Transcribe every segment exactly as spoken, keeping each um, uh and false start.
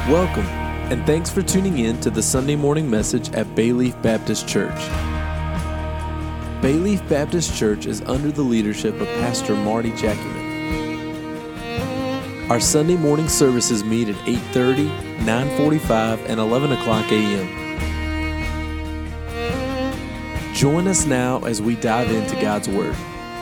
Welcome, and thanks for tuning in to the Sunday morning message at Bayleaf Baptist Church. Bayleaf Baptist Church is under the leadership of Pastor Marty Jackyman. Our Sunday morning services meet at eight thirty, nine forty-five, and eleven o'clock a.m. Join us now as we dive into God's Word.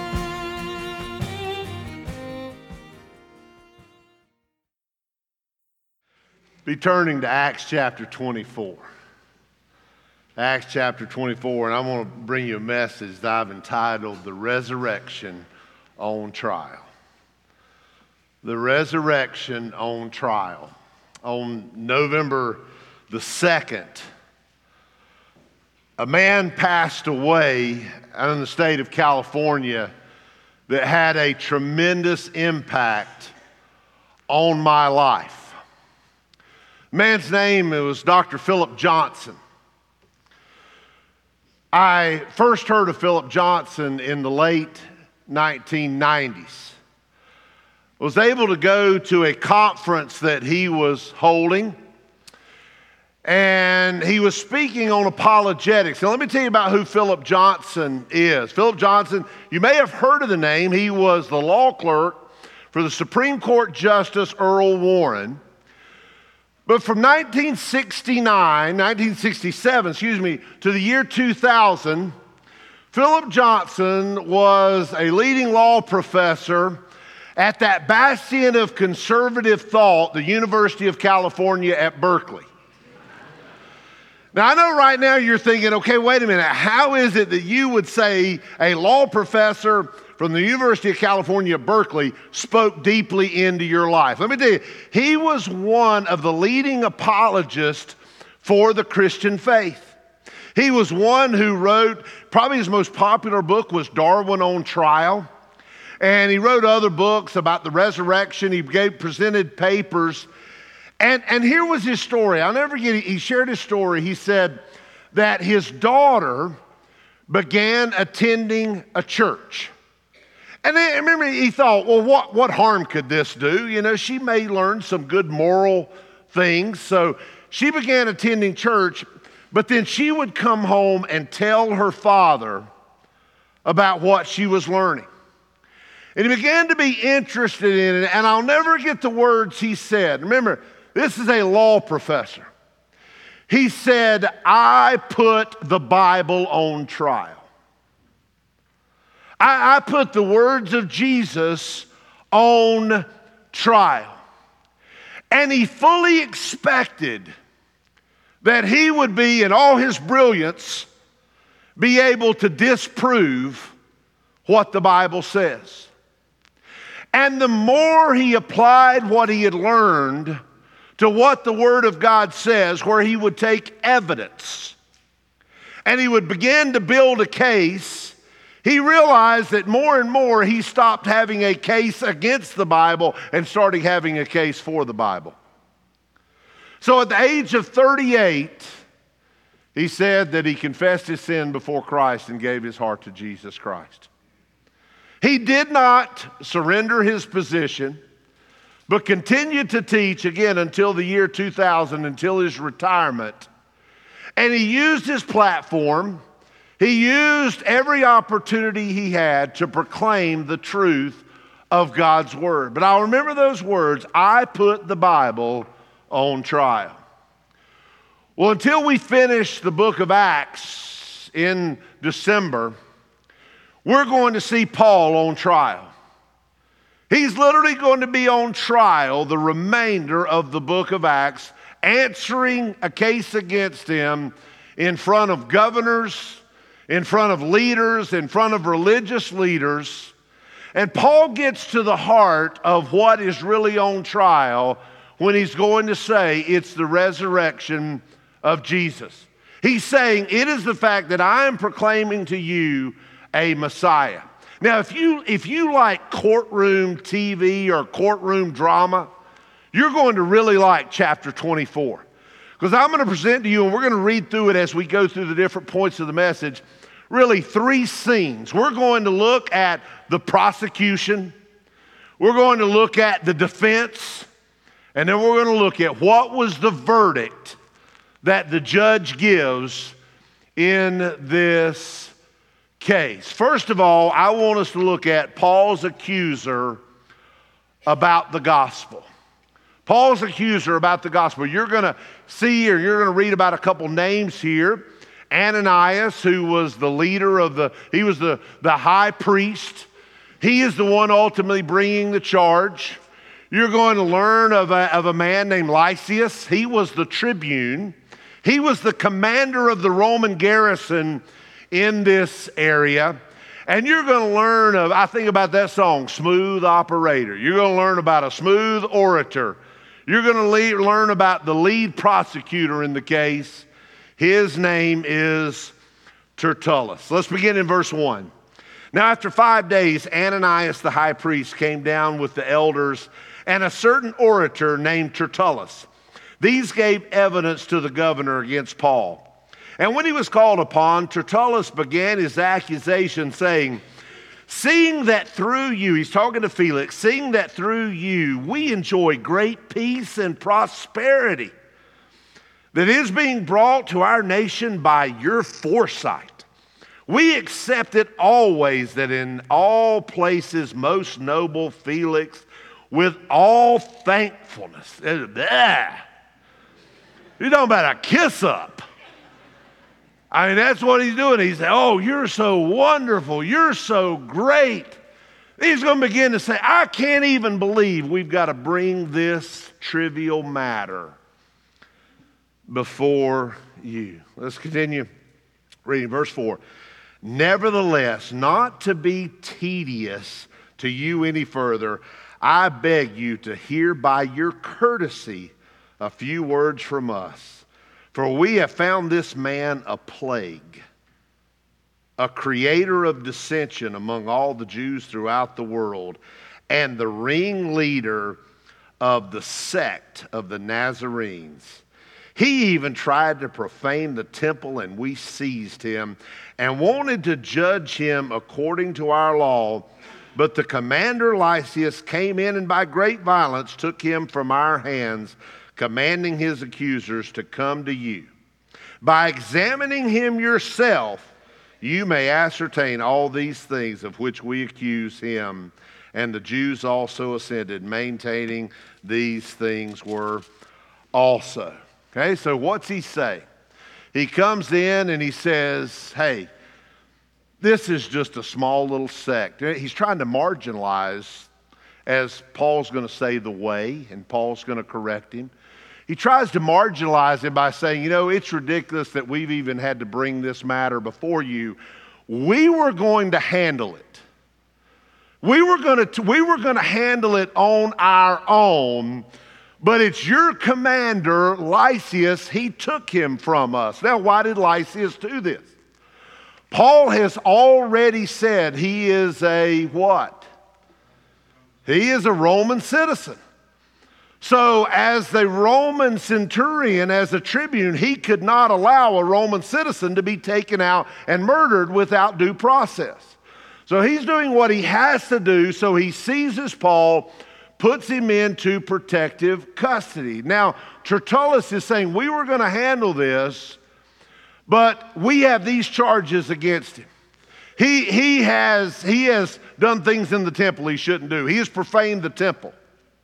Be turning to Acts chapter twenty-four. Acts chapter twenty-four, and I want to bring you a message that I've entitled The Resurrection on Trial. The Resurrection on Trial. On November the second, a man passed away in the state of California that had a tremendous impact on my life. Man's name was Doctor Philip Johnson. I first heard of Philip Johnson in the late nineteen nineties. I was able to go to a conference that he was holding, and he was speaking on apologetics. Now, let me tell you about who Philip Johnson is. Philip Johnson, you may have heard of the name. He was the law clerk for the Supreme Court Justice Earl Warren. But from nineteen sixty-nine, nineteen sixty-seven, excuse me, to the year two thousand, Philip Johnson was a leading law professor at that bastion of conservative thought, the University of California at Berkeley. Now, I know right now you're thinking, okay, wait a minute, how is it that you would say a law professor from the University of California at Berkeley spoke deeply into your life? Let me tell you, he was one of the leading apologists for the Christian faith. He was one who wrote, probably his most popular book was Darwin on Trial. And he wrote other books about the resurrection. He gave, presented papers. And, and here was his story. I'll never forget, he shared his story. He said that his daughter began attending a church. And then, remember, he thought, well, what, what harm could this do? You know, she may learn some good moral things. So she began attending church, but then she would come home and tell her father about what she was learning. And he began to be interested in it, and I'll never get the words he said. Remember, this is a law professor. He said, I put the Bible on trial. I, I put the words of Jesus on trial. And he fully expected that he would be, in all his brilliance, be able to disprove what the Bible says. And the more he applied what he had learned to what the Word of God says, where he would take evidence and he would begin to build a case, he realized that more and more he stopped having a case against the Bible and started having a case for the Bible. So at the age of thirty-eight, he said that he confessed his sin before Christ and gave his heart to Jesus Christ. He did not surrender his position, but continued to teach again until the year two thousand, until his retirement. And he used his platform, he used every opportunity he had to proclaim the truth of God's Word. But I'll remember those words, I put the Bible on trial. Well, until we finish the book of Acts in December, we're going to see Paul on trial. He's literally going to be on trial the remainder of the book of Acts, answering a case against him in front of governors, in front of leaders, in front of religious leaders. And Paul gets to the heart of what is really on trial when he's going to say it's the resurrection of Jesus. He's saying it is the fact that I am proclaiming to you a Messiah. Now, if you if you like courtroom T V or courtroom drama, you're going to really like chapter twenty-four. Because I'm going to present to you, and we're going to read through it as we go through the different points of the message, really three scenes. We're going to look at the prosecution, we're going to look at the defense, And then we're going to look at what was the verdict that the judge gives in this case. First of all, I want us to look at Paul's accuser about the gospel. Paul's accuser about the gospel. You're going to see, or you're going to read about a couple names here. Ananias, who was the leader of the, he was the, the high priest. He is the one ultimately bringing the charge. You're going to learn of a, of a man named Lysias. He was the tribune. He was the commander of the Roman garrison in this area. And you're going to learn of, I think about that song, Smooth Operator. You're going to learn about a smooth orator. You're going to lead, learn about the lead prosecutor in the case. His name is Tertullus. Let's begin in verse one. Now after five days, Ananias the high priest came down with the elders and a certain orator named Tertullus. These gave evidence to the governor against Paul. And when he was called upon, Tertullus began his accusation, saying, seeing that through you, he's talking to Felix, seeing that through you we enjoy great peace and prosperity that is being brought to our nation by your foresight. We accept it always that in all places, most noble Felix, with all thankfulness. You're talking about a kiss up. I mean, that's what he's doing. He's saying, oh, you're so wonderful. You're so great. He's going to begin to say, I can't even believe we've got to bring this trivial matter before you. Let's continue reading verse four. Nevertheless, not to be tedious to you any further, I beg you to hear by your courtesy a few words from us. For we have found this man a plague, a creator of dissension among all the Jews throughout the world, and the ringleader of the sect of the Nazarenes. He even tried to profane the temple, and we seized him and wanted to judge him according to our law. But the commander Lysias came in and by great violence took him from our hands, commanding his accusers to come to you. By examining him yourself, you may ascertain all these things of which we accuse him. And the Jews also assented, maintaining these things were also. Okay, so what's he say? He comes in and he says, hey, this is just a small little sect. He's trying to marginalize, as Paul's going to say, the way, and Paul's going to correct him. He tries to marginalize it by saying, you know, it's ridiculous that we've even had to bring this matter before you. We were going to handle it. We were going to, we were going to handle it on our own, but it's your commander, Lysias, he took him from us. Now, why did Lysias do this? Paul has already said he is a what? He is a Roman citizen. So as the Roman centurion, as a tribune, he could not allow a Roman citizen to be taken out and murdered without due process. So he's doing what he has to do, so he seizes Paul, puts him into protective custody. Now, Tertullus is saying, we were going to handle this, but we have these charges against him. He, he, has, he has done things in the temple he shouldn't do. He has profaned the temple.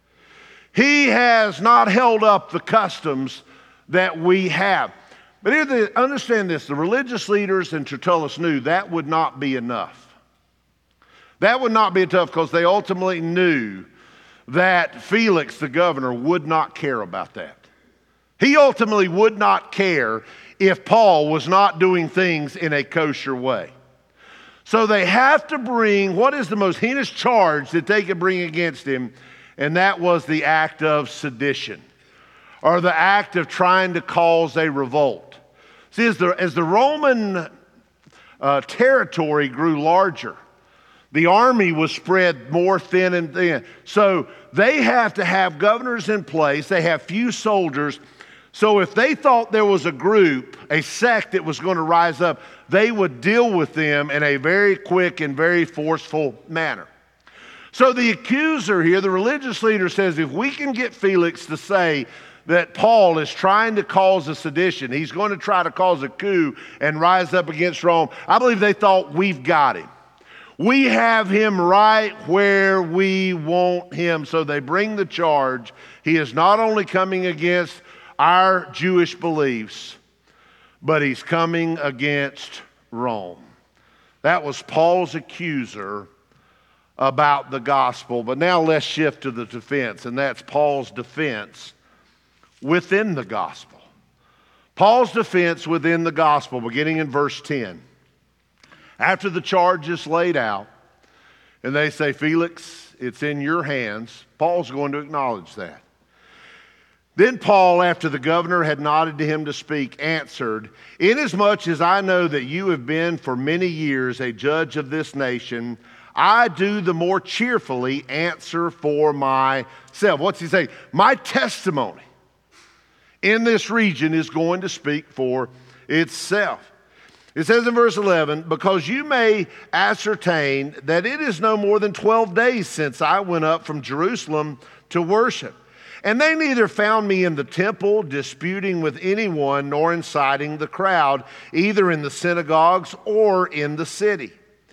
He has not held up the customs that we have. But here, the, understand this, the religious leaders and Tertullus knew that would not be enough. That would not be enough because they ultimately knew that Felix, the governor, would not care about that. He ultimately would not care if Paul was not doing things in a kosher way. So they have to bring, what is the most heinous charge that they could bring against him? And that was the act of sedition, or the act of trying to cause a revolt. See, as the, as the Roman uh, territory grew larger, the army was spread more thin and thin. So they have to have governors in place. They have few soldiers. So if they thought there was a group, a sect that was going to rise up, they would deal with them in a very quick and very forceful manner. So the accuser here, the religious leader, says if we can get Felix to say that Paul is trying to cause a sedition, he's going to try to cause a coup and rise up against Rome, I believe they thought, we've got him. We have him right where we want him. So they bring the charge. He is not only coming against our Jewish beliefs, but he's coming against Rome. That was Paul's accuser about the gospel. But now let's shift to the defense, and that's Paul's defense within the gospel. Paul's defense within the gospel, beginning in verse ten. After the charge is laid out, and they say, Felix, it's in your hands, Paul's going to acknowledge that. Then Paul, after the governor had nodded to him to speak, answered, inasmuch as I know that you have been for many years a judge of this nation, I do the more cheerfully answer for myself. What's he say? My testimony in this region is going to speak for itself. It says in verse eleven, because you may ascertain that it is no more than twelve days since I went up from Jerusalem to worship. And they neither found me in the temple disputing with anyone nor inciting the crowd, either in the synagogues or in the city.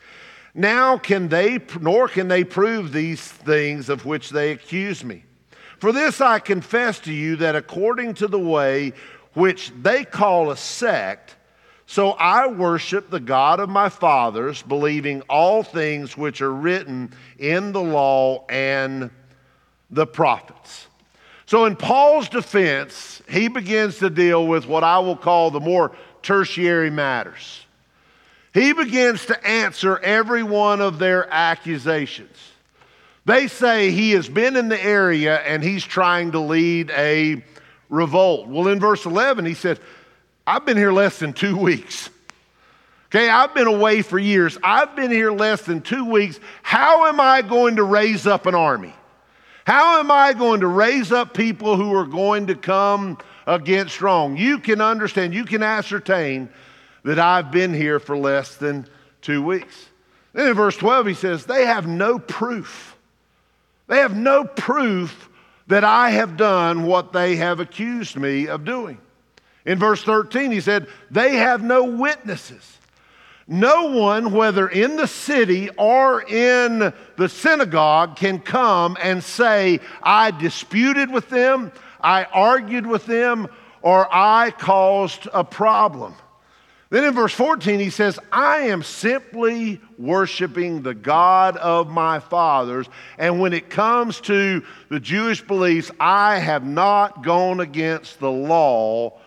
Now can they, nor can they prove these things of which they accuse me. For this I confess to you that according to the way which they call a sect, so I worship the God of my fathers, believing all things which are written in the law and the prophets. So in Paul's defense, he begins to deal with what I will call the more tertiary matters. He begins to answer every one of their accusations. They say he has been in the area and he's trying to lead a revolt. Well, in verse eleven, he said, I've been here less than two weeks. Okay, I've been away for years. I've been here less than two weeks. How am I going to raise up an army? How am I going to raise up people who are going to come against Rome? You can understand, you can ascertain that I've been here for less than two weeks. Then in verse twelve, he says, they have no proof. They have no proof that I have done what they have accused me of doing. In verse thirteen, he said, they have no witnesses. No one, whether in the city or in the synagogue, can come and say, I disputed with them, I argued with them, or I caused a problem. Then in verse fourteen, he says, I am simply worshiping the God of my fathers. And when it comes to the Jewish beliefs, I have not gone against the law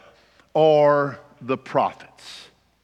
or the prophets.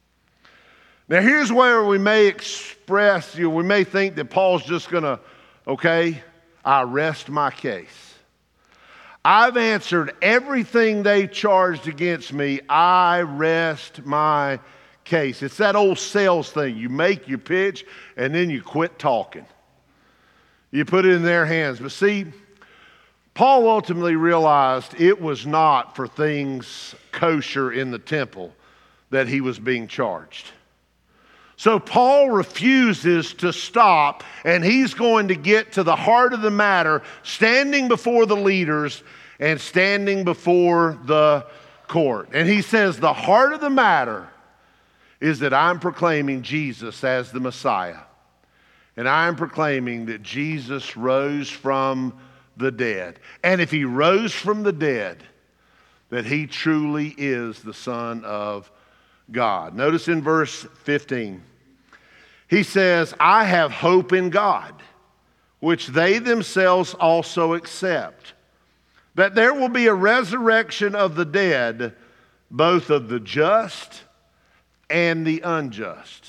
Now here's where we may express, you know, we may think that Paul's just going to, okay, I rest my case. I've answered everything they charged against me. I rest my case. It's that old sales thing. You make your pitch and then you quit talking. You put it in their hands. But see, Paul ultimately realized it was not for things kosher in the temple that he was being charged. So Paul refuses to stop, and he's going to get to the heart of the matter, standing before the leaders and standing before the court. And he says, the heart of the matter is that I'm proclaiming Jesus as the Messiah. And I'm proclaiming that Jesus rose from the dead. And if he rose from the dead, that he truly is the Son of God. Notice in verse fifteen, he says, I have hope in God, which they themselves also accept, that there will be a resurrection of the dead, both of the just and the unjust.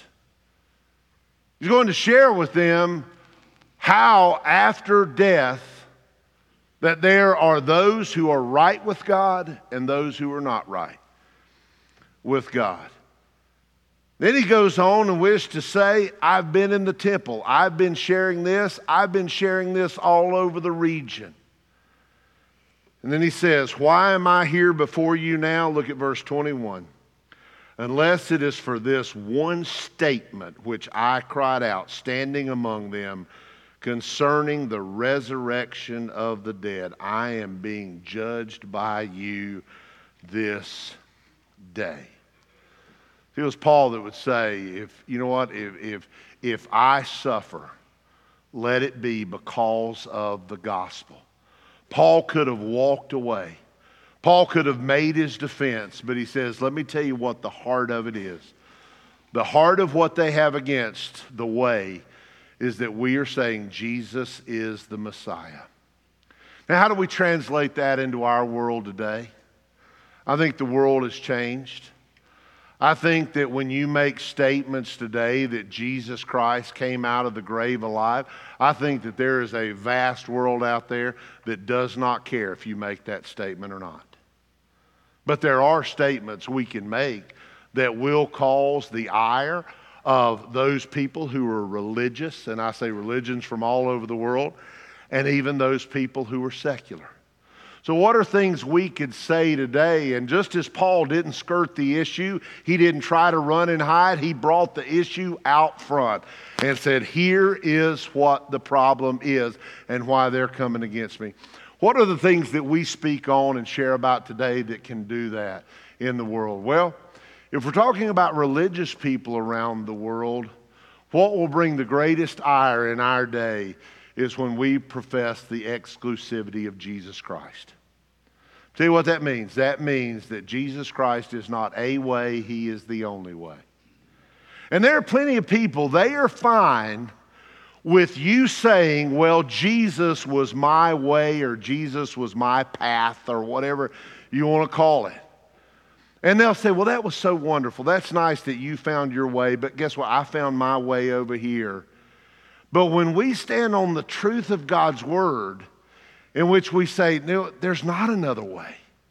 He's going to share with them how after death that there are those who are right with God and those who are not right with God. Then he goes on and wishes to say, I've been in the temple. I've been sharing this. I've been sharing this all over the region. And then he says, why am I here before you now? Look at verse twenty-one. Unless it is for this one statement which I cried out, standing among them, concerning the resurrection of the dead. I am being judged by you this day. It was Paul that would say, if you know what, if if if I suffer, let it be because of the gospel. Paul could have walked away. Paul could have made his defense, but he says, let me tell you what the heart of it is. The heart of what they have against the way is that we are saying Jesus is the Messiah. Now, how do we translate that into our world today? I think the world has changed. I think that when you make statements today that Jesus Christ came out of the grave alive, I think that there is a vast world out there that does not care if you make that statement or not. But there are statements we can make that will cause the ire of those people who are religious, and I say religions from all over the world, and even those people who are secular. So what are things we could say today? And just as Paul didn't skirt the issue, he didn't try to run and hide, he brought the issue out front and said, here is what the problem is and why they're coming against me. What are the things that we speak on and share about today that can do that in the world? Well, if we're talking about religious people around the world, what will bring the greatest ire in our day is when we profess the exclusivity of Jesus Christ. Tell you what that means. That means that Jesus Christ is not a way, he is the only way. And there are plenty of people, they are fine with you saying, well, Jesus was my way or Jesus was my path or whatever you want to call it. And they'll say, well, that was so wonderful. That's nice that you found your way, but guess what? I found my way over here. But when we stand on the truth of God's word, in which we say, no, there's not another way.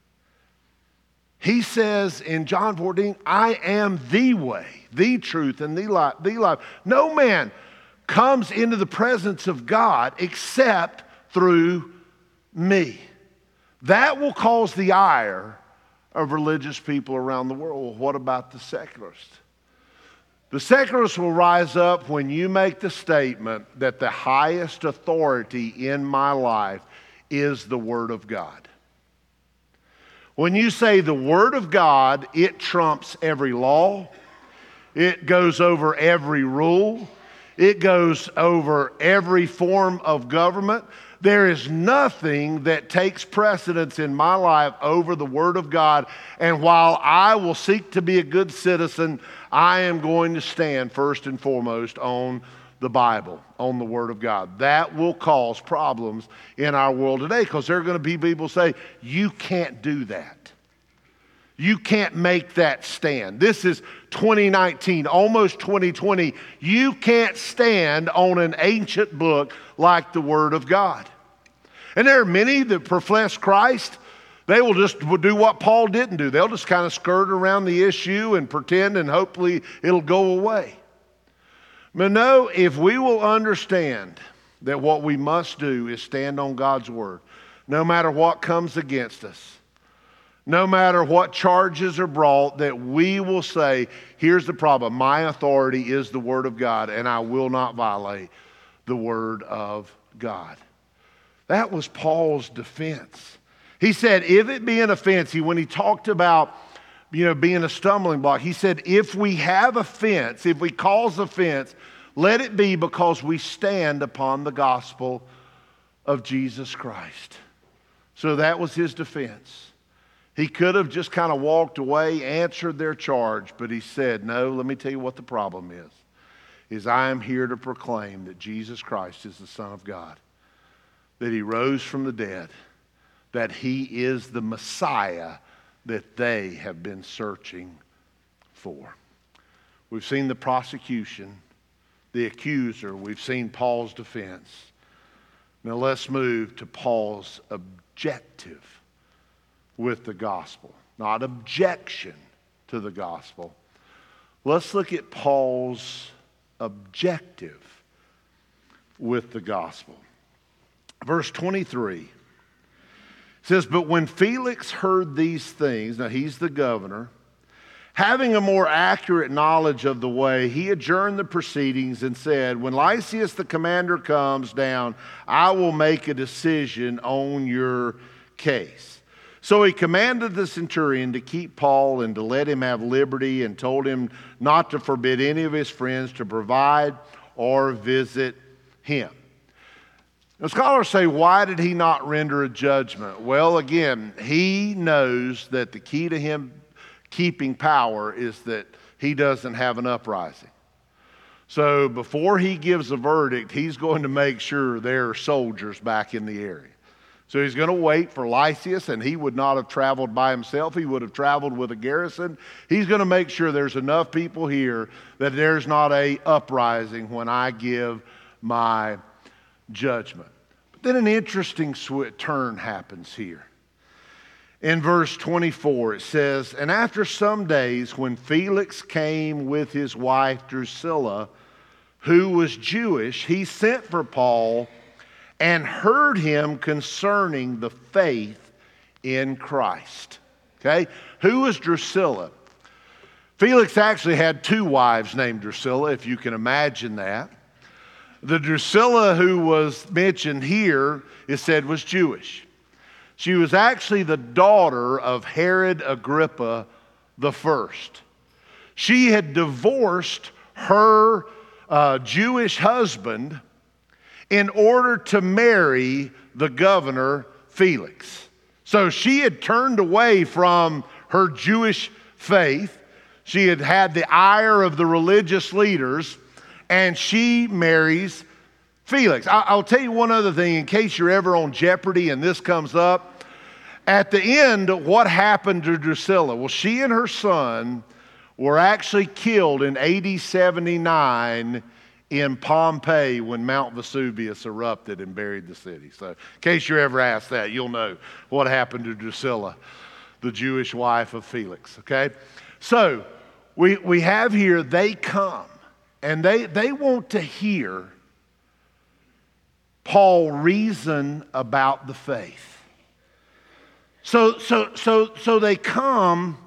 He says in John fourteen, I am the way, the truth, and the life. The life. No man comes into the presence of God except through me. That will cause the ire of religious people around the world. Well, what about the secularists? The secularists will rise up when you make the statement that the highest authority in my life is the Word of God. When you say the Word of God, it trumps every law. It goes over every rule. It goes over every form of government. There is nothing that takes precedence in my life over the Word of God. And while I will seek to be a good citizen, I am going to stand first and foremost on the Bible, on the Word of God. That will cause problems in our world today because there are going to be people say, you can't do that. You can't make that stand. This is twenty nineteen, almost twenty twenty. You can't stand on an ancient book like the Word of God. And there are many that profess Christ. They will just do what Paul didn't do. They'll just kind of skirt around the issue and pretend and hopefully it'll go away. But no, if we will understand that what we must do is stand on God's Word, no matter what comes against us, no matter what charges are brought, that we will say, here's the problem. My authority is the Word of God, and I will not violate the Word of God. That was Paul's defense. He said, if it be an offense, he, when he talked about you know, being a stumbling block, he said, if we have offense, if we cause offense, let it be because we stand upon the gospel of Jesus Christ. So that was his defense. He could have just kind of walked away, answered their charge, but he said, no, let me tell you what the problem is, is I am here to proclaim that Jesus Christ is the Son of God, that he rose from the dead, that he is the Messiah that they have been searching for. We've seen the prosecution, the accuser. We've seen Paul's defense. Now let's move to Paul's objective with the gospel, not objection to the gospel. Let's look at Paul's objective with the gospel. Verse twenty-three says, but when Felix heard these things, now he's the governor, Having a more accurate knowledge of the way, he adjourned the proceedings and said, "When Lysias the commander comes down, I will make a decision on your case." So he commanded the centurion to keep Paul and to let him have liberty, and told him not to forbid any of his friends to provide or visit him. Now, scholars say, why did he not render a judgment? Well, again, he knows that the key to him keeping power is that he doesn't have an uprising. So before he gives a verdict, he's going to make sure there are soldiers back in the area. So he's going to wait for Lysias, and he would not have traveled by himself. He would have traveled with a garrison. He's going to make sure there's enough people here that there's not a uprising when I give my judgment. But then an interesting turn happens here. In verse twenty-four, it says, "And after some days, when Felix came with his wife Drusilla, who was Jewish, he sent for Paul and heard him concerning the faith in Christ." Okay? Who was Drusilla? Felix actually had two wives named Drusilla, if you can imagine that. The Drusilla who was mentioned here, it said, was Jewish. She was actually the daughter of Herod Agrippa the First. She had divorced her uh, Jewish husband in order to marry the governor Felix. So she had turned away from her Jewish faith. She had had the ire of the religious leaders, and she marries Felix. I'll tell you one other thing in case you're ever on Jeopardy and this comes up. At the end, what happened to Drusilla? Well, she and her son were actually killed in A D seventy-nine in Pompeii when Mount Vesuvius erupted and buried the city. So in case you're ever asked that, you'll know what happened to Drusilla, the Jewish wife of Felix, okay? So we, we have here, they come, and they, they want to hear Paul reason about the faith. So, so, so, so they come,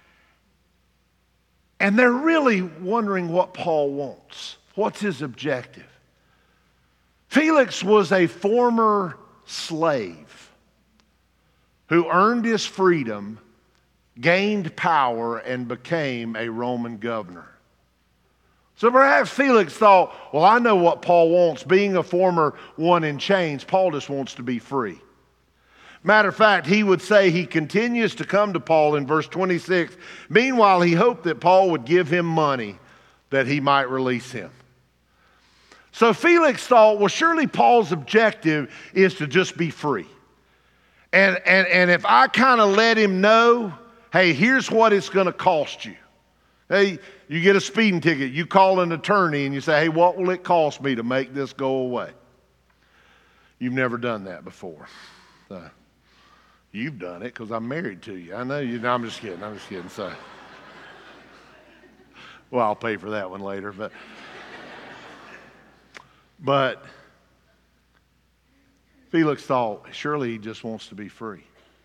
and they're really wondering what Paul wants. What's his objective? Felix was a former slave who earned his freedom, gained power, and became a Roman governor. So perhaps Felix thought, well, I know what Paul wants. Being a former one in chains, Paul just wants to be free. Matter of fact, he would say he continues to come to Paul in verse twenty-six. Meanwhile, he hoped that Paul would give him money that he might release him. So Felix thought, well, surely Paul's objective is to just be free. And, and, and if I kind of let him know, hey, here's what it's going to cost you. Hey, you get a speeding ticket, you call an attorney and you say, hey, what will it cost me to make this go away? You've never done that before. So, you've done it because I'm married to you. I know you. No, I'm just kidding. I'm just kidding. So, well, I'll pay for that one later. But, but Felix thought, surely he just wants to be free.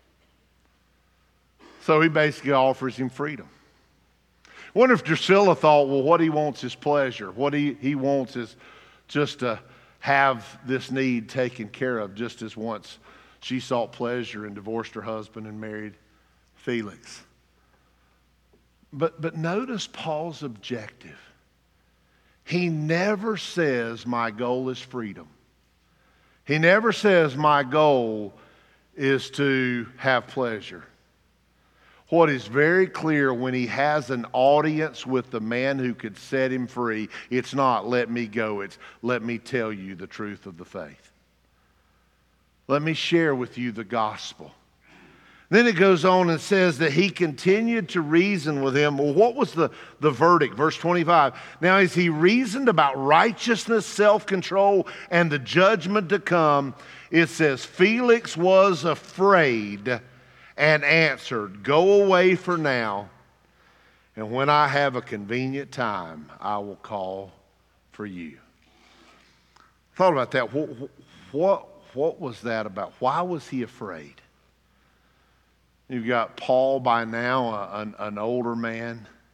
So he basically offers him freedom. I wonder if Drusilla thought, well, what he wants is pleasure. What he, he wants is just to have this need taken care of, just as once she sought pleasure and divorced her husband and married Felix. But, but notice Paul's objective. He never says, my goal is freedom. He never says, my goal is to have pleasure. What is very clear when he has an audience with the man who could set him free, it's not let me go, it's let me tell you the truth of the faith. Let me share with you the gospel. Then it goes on and says that he continued to reason with him. Well, what was the, the verdict? Verse twenty-five. Now, as he reasoned about righteousness, self-control, and the judgment to come, it says, Felix was afraid and answered, go away for now, and when I have a convenient time, I will call for you. Thought about that. What, what, what was that about? Why was he afraid? You've got Paul by now, an, an older man.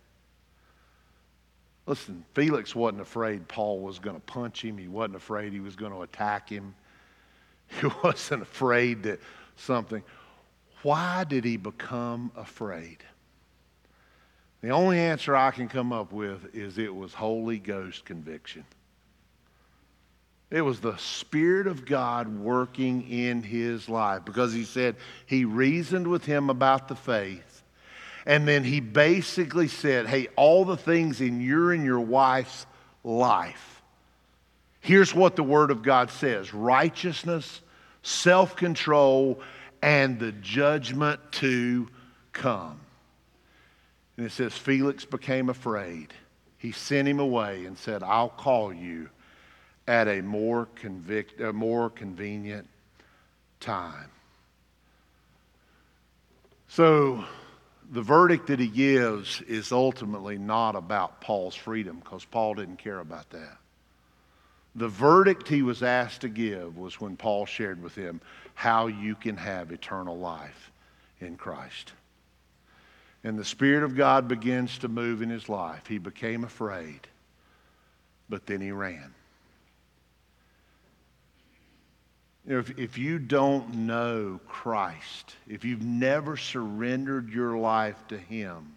Listen, Felix wasn't afraid Paul was going to punch him. He wasn't afraid he was going to attack him. He wasn't afraid that something. Why did he become afraid? The only answer I can come up with is it was Holy Ghost conviction. It was the Spirit of God working in his life, because he said he reasoned with him about the faith. And then he basically said, hey, all the things in your and your wife's life, here's what the Word of God says: righteousness, self-control, and the judgment to come. And it says Felix became afraid. He sent him away and said, I'll call you at a more convict, a more convenient time. So the verdict that he gives is ultimately not about Paul's freedom, because Paul didn't care about that. The verdict he was asked to give was when Paul shared with him how you can have eternal life in Christ. And the Spirit of God begins to move in his life. He became afraid, but then he ran. You know, if, if you don't know Christ, if you've never surrendered your life to Him,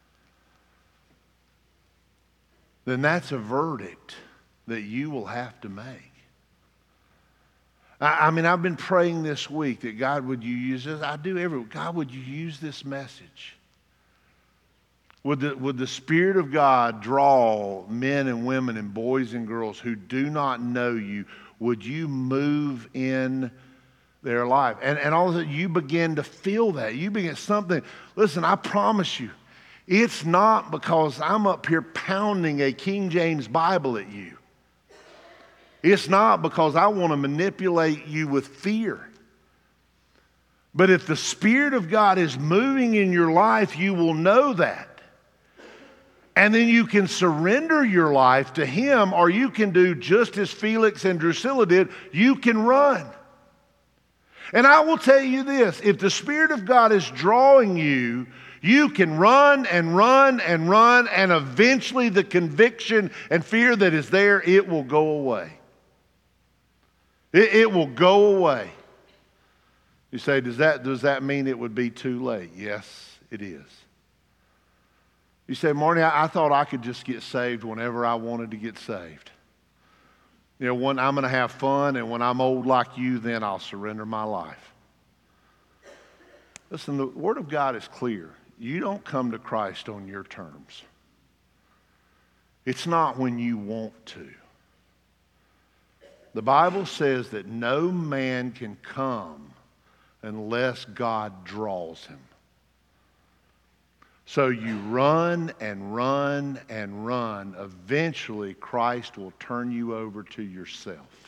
then that's a verdict that you will have to make. I, I mean, I've been praying this week that God, would you use this? I do every week. God, would you use this message? Would the, would the Spirit of God draw men and women and boys and girls who do not know you? Would you move in their life? And, and all of a sudden you begin to feel that. You begin something. Listen, I promise you, it's not because I'm up here pounding a King James Bible at you. It's not because I want to manipulate you with fear. But if the Spirit of God is moving in your life, you will know that. And then you can surrender your life to Him, or you can do just as Felix and Drusilla did. You can run. And I will tell you this, if the Spirit of God is drawing you, you can run and run and run, and eventually the conviction and fear that is there, it will go away. It, it will go away. You say, does that, does that mean it would be too late? Yes, it is. You say, Marty, I, I thought I could just get saved whenever I wanted to get saved. You know, when I'm going to have fun, and when I'm old like you, then I'll surrender my life. Listen, the Word of God is clear. You don't come to Christ on your terms. It's not when you want to. The Bible says that no man can come unless God draws him. So you run and run and run. Eventually, Christ will turn you over to yourself.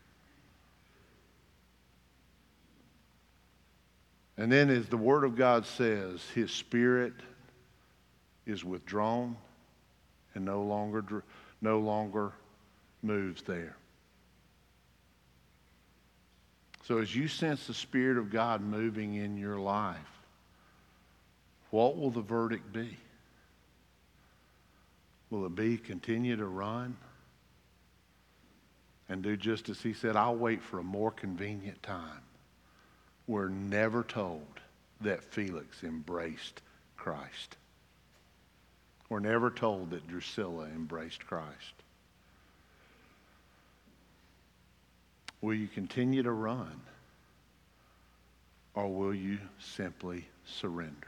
And then, as the Word of God says, His Spirit is withdrawn and no longer, no longer moves there. So as you sense the Spirit of God moving in your life, what will the verdict be? Will it be continue to run and do just as He said? I'll wait for a more convenient time. We're never told that Felix embraced Christ. We're never told that Drusilla embraced Christ. Will you continue to run, or will you simply surrender?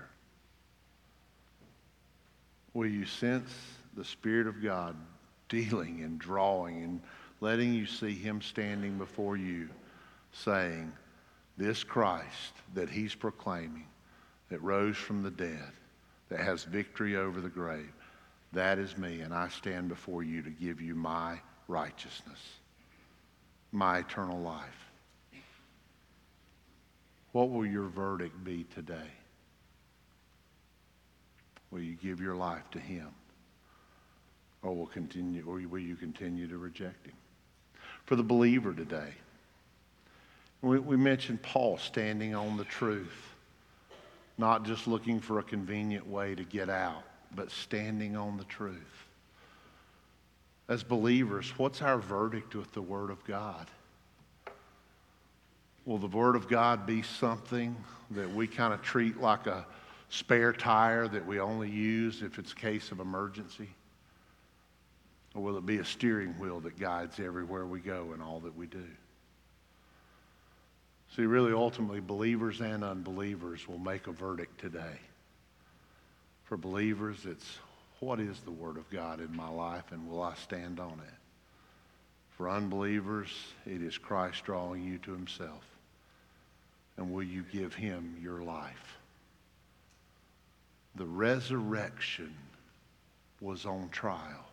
Will you sense the Spirit of God dealing and drawing and letting you see Him standing before you, saying, this Christ that He's proclaiming, that rose from the dead, that has victory over the grave, that is me, and I stand before you to give you my righteousness, my eternal life. What will your verdict be today? Will you give your life to Him? Or will continue or will you continue to reject Him? For the believer today, we, we mentioned Paul standing on the truth, not just looking for a convenient way to get out, but standing on the truth. as believers, what's our verdict with the Word of God? Will the Word of God be something that we kind of treat like a spare tire that we only use if it's a case of emergency? Or will it be a steering wheel that guides everywhere we go and all that we do? See, really, ultimately, believers and unbelievers will make a verdict today. For believers, it's what is the Word of God in my life, and will I stand on it? For unbelievers, it is Christ drawing you to himself. And will you give him your life? The resurrection was on trial.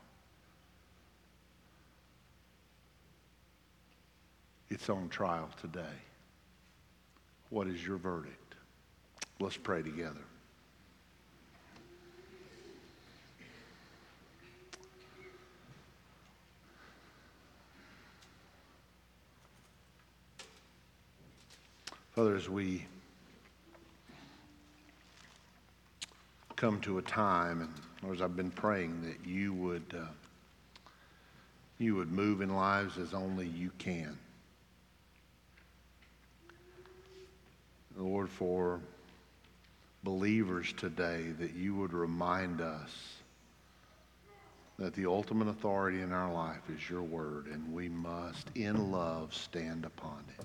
It's on trial today. What is your verdict? Let's pray together. Father, as we come to a time, and as I've been praying, that you would uh, you would move in lives as only you can. Lord, for believers today, that you would remind us that the ultimate authority in our life is your word, and we must, in love, stand upon it.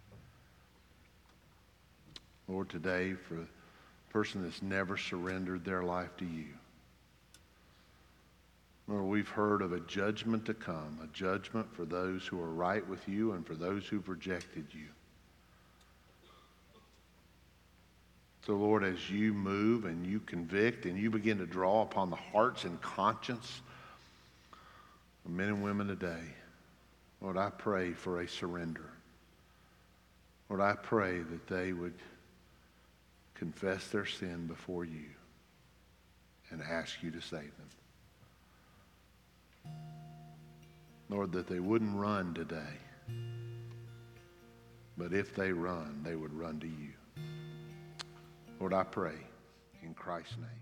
Lord, today, for the person that's never surrendered their life to you, Lord, we've heard of a judgment to come, a judgment for those who are right with you and for those who've rejected you. So, Lord, as you move and you convict and you begin to draw upon the hearts and conscience of men and women today, Lord, I pray for a surrender. Lord, I pray that they would confess their sin before you and ask you to save them. Lord, that they wouldn't run today, but if they run, they would run to you. Lord, I pray in Christ's name.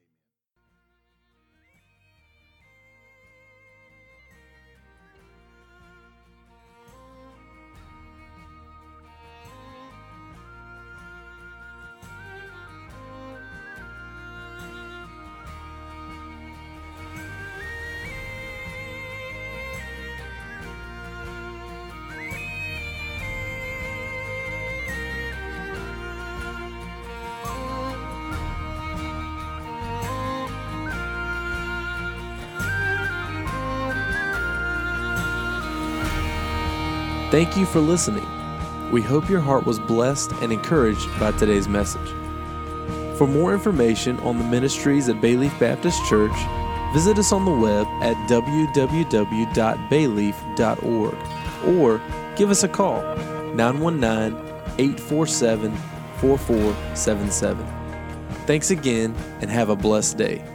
Thank you for listening. We hope your heart was blessed and encouraged by today's message. For more information on the ministries at Bayleaf Baptist Church, visit us on the web at w w w dot bayleaf dot org or give us a call, nine one nine, eight four seven, four four seven seven. Thanks again, and have a blessed day.